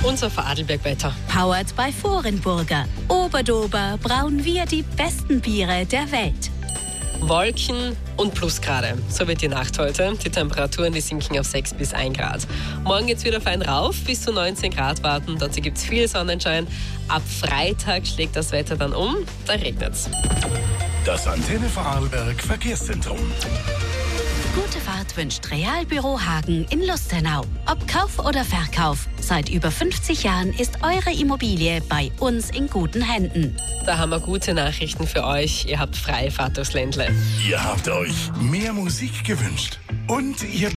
Unser Vorarlberg-Wetter. Powered by Vorenburger. Oberdober brauen wir die besten Biere der Welt. Wolken und Plusgrade. So wird die Nacht heute. Die Temperaturen die sinken auf 6 bis 1 Grad. Morgen geht's wieder fein rauf, bis zu 19 Grad warten. Dazu gibt's viel Sonnenschein. Ab Freitag schlägt das Wetter dann um, da regnet's. Das Antenne Vorarlberg Verkehrszentrum. Gute Fahrt wünscht Realbüro Hagen in Lustenau. Ob Kauf oder Verkauf, seit über 50 Jahren ist eure Immobilie bei uns in guten Händen. Da haben wir gute Nachrichten für euch. Ihr habt freie Fahrt durchs Ländle. Ihr habt euch mehr Musik gewünscht. Und ihr